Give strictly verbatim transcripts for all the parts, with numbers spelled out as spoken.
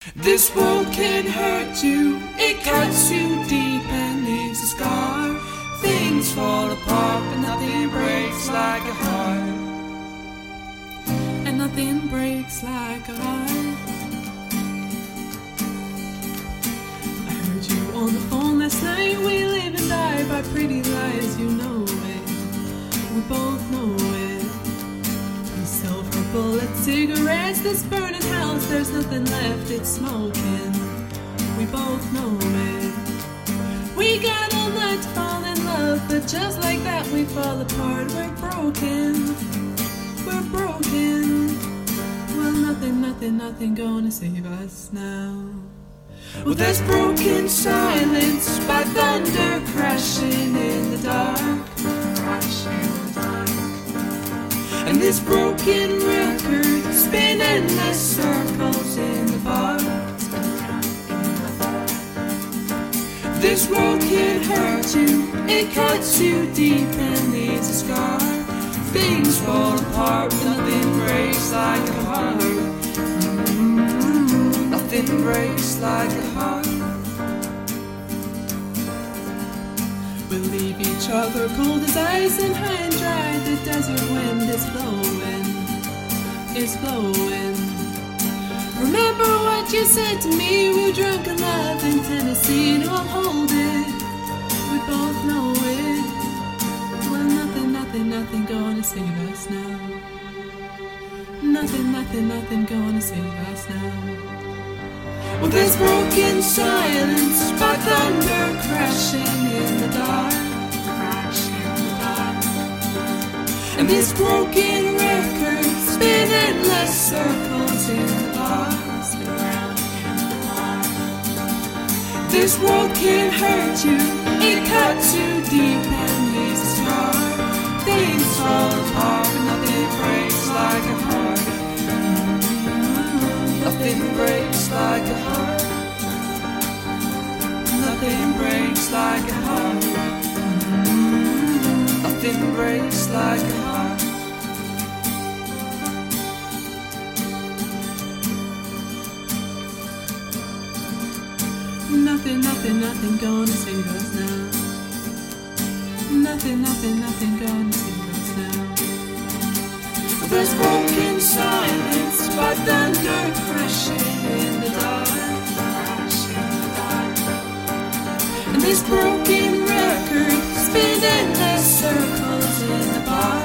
This world can hurt you, it cuts you deep and leaves a scar. Things fall apart, but nothing breaks like a heart. And nothing breaks like a heart. I heard you on the phone last night. We live and die by pretty lies, you know it. We both know it. We sell for bullet cigarettes, this burning house, there's nothing left, it's smoking. We both know it. We got all night to fall in love, but just like that we fall apart. We're broken, we're broken. Well, nothing, nothing, nothing gonna save us now. Well, there's broken silence by thunder crashing in the dark, crashing in the dark. And this broken record spin endless circles in the bar. This world can hurt you, it cuts you deep and leaves a scar. Things fall apart, but nothing breaks like a heart. Mm-hmm. Nothing breaks like a heart. We leave each other cold as ice and high and dry. The desert wind is blowing, is blowing. Remember what you said to me, we were drunk in love in Tennessee. No, I'll hold it, we both know it. Well, nothing, nothing, nothing gonna save us now. Nothing, nothing, nothing gonna save us now. Well, there's broken silence by thunder crashing in the dark, crashing in the dark. And this broken record spin endless circles in the bar. This world can hurt you, it cuts you deep and leaves a scar. Things fall apart, but nothing breaks like a heart. Nothing breaks like a heart. Nothing breaks like a heart. Nothing breaks like a heart. Nothing, nothing, nothing gonna save us now. Nothing, nothing, nothing gonna save us now. There's broken silence by thunder crashing in the dark, crashing in the dark. And this broken record spin endless circles in the bar.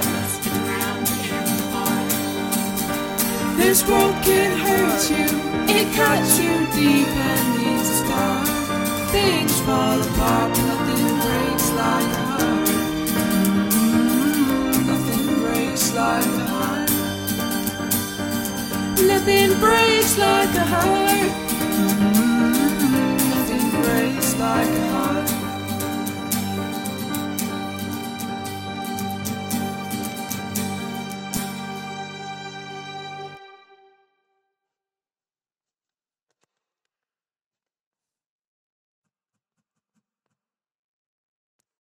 This world can hurt you, it cuts you deep and leaves a scar. Things fall apart, but nothing breaks like a heart. Mm-hmm. Nothing breaks like a heart. Nothing breaks like a heart.